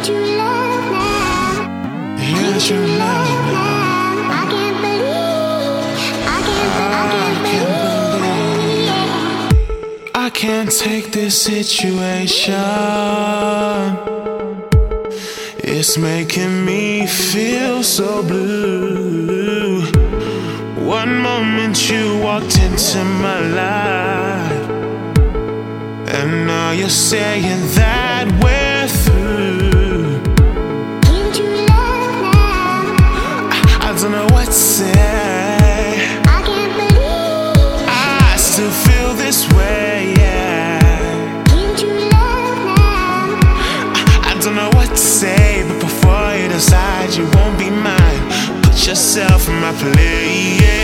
Can't you love now? Can't you love now? I can't believe, I can't believe. I can't take this situation. It's making me feel so blue. One moment you walked into my life, and now you're saying that we're through. Can't you love now? I don't know what to say. I can't believe. I still feel this way, yeah. Can't you love now? I don't know what to say, but before you decide you won't be mine, put yourself in my place.